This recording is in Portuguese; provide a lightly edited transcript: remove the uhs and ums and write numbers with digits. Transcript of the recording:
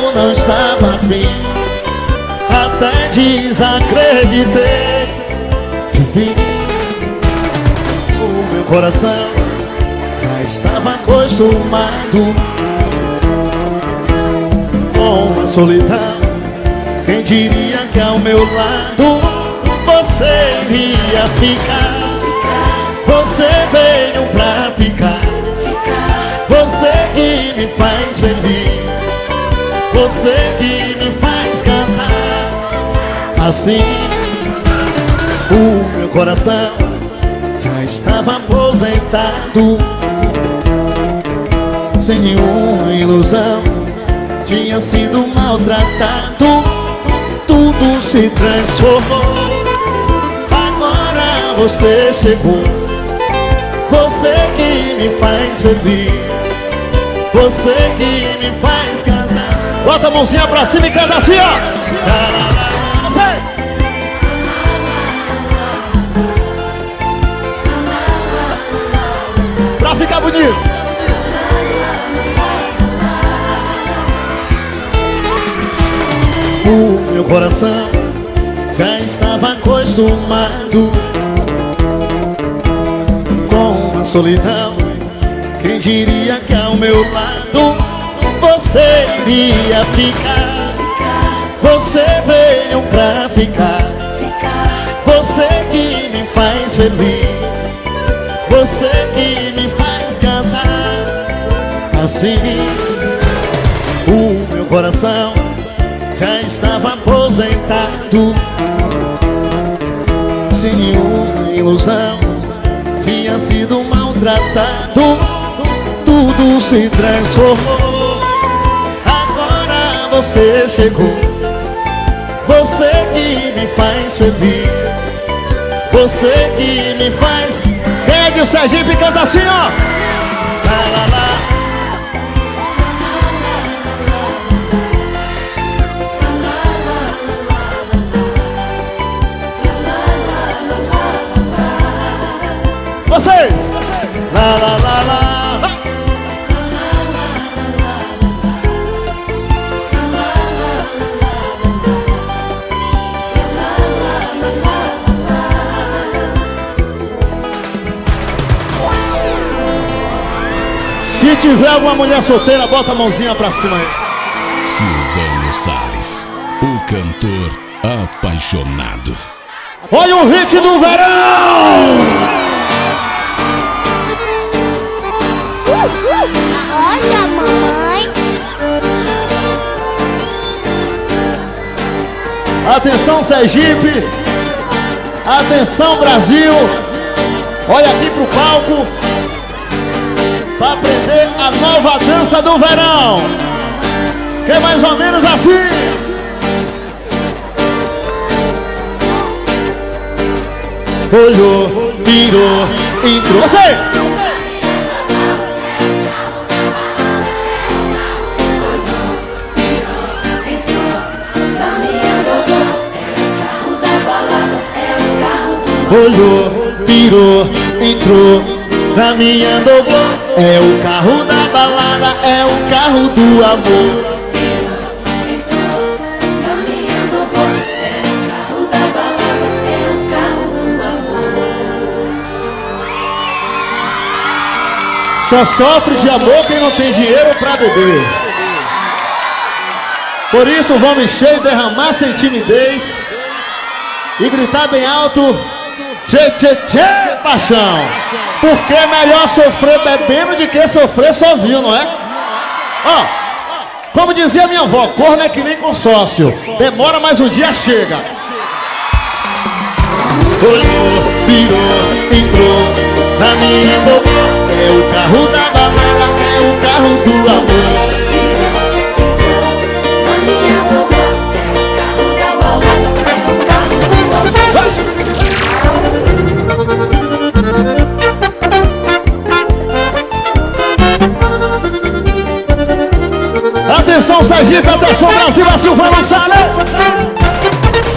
eu não estava afim, até desacreditei de mim. O meu coração já estava acostumado com a solidão. Quem diria que ao meu lado você iria ficar? Você veio pra ficar. Você que me faz feliz, você que me faz cantar. Assim, o meu coração já estava aposentado, sem nenhuma ilusão, tinha sido maltratado. Tudo se transformou. Agora você chegou, você que me faz feliz, você que me faz cantar. Bota a mãozinha pra cima e canta assim, ó. Pra ficar bonito. O meu coração já estava acostumado com a solidão. Quem diria que ao meu lado você iria ficar? Você veio pra ficar. Você que me faz feliz, você que me faz cantar. Assim, o meu coração já estava aposentado, sem nenhuma ilusão, tinha sido maltratado. Tudo se transformou. Agora você chegou, você que me faz feliz, você que me faz. Quem é de Sergipe canta assim, ó. Lá, lá, lá. Vocês! Lá, lá, lá, lá. Se tiver alguma mulher solteira, bota a mãozinha pra cima aí. Silvano Salles, o cantor apaixonado. Olha o hit do verão! Olha, mamãe. Atenção, Sergipe. Atenção, Brasil. Olha aqui pro palco pra aprender a nova dança do verão, que é mais ou menos assim. Olhou, virou, entrou. Você! Olhou, virou, entrou na minha doblô. É o carro da balada, é o carro do amor. Entrou na minha doblô. É o carro da balada, é o carro do amor. Só sofre de amor quem não tem dinheiro pra beber. Por isso vamos encher e derramar sem timidez e gritar bem alto: tchê, tchê, tchê, paixão. Porque é melhor sofrer bebendo do que sofrer sozinho, não é? Ó, como dizia minha avó, corno é que nem consórcio, demora mais um dia, chega. Olhou, virou, entrou na minha boca. É o carro da balada, é o carro do amor. Atenção, Sergipe, atenção, Brasil, a Silvano Salles.